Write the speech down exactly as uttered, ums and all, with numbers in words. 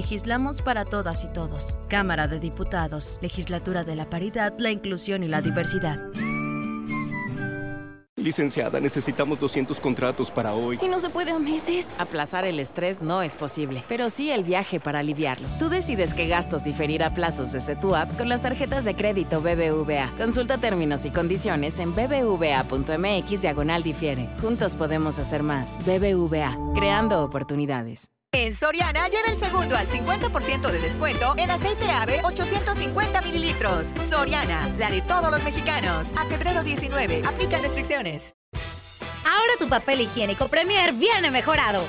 Legislamos para todas y todos. Cámara de Diputados, Legislatura de la Paridad, la Inclusión y la Diversidad. Licenciada, necesitamos doscientos contratos para hoy. ¿Y no se puede a meses? Aplazar el estrés no es posible, pero sí el viaje para aliviarlo. Tú decides qué gastos diferir a plazos desde tu app con las tarjetas de crédito B B V A. Consulta términos y condiciones en bbva.mx diagonal difiere. Juntos podemos hacer más. B B V A, creando oportunidades. En Soriana, lleva el segundo al cincuenta por ciento de descuento en aceite Ave ochocientos cincuenta mililitros. Soriana, la de todos los mexicanos. A febrero diecinueve, aplican restricciones. Ahora tu papel higiénico Premier viene mejorado.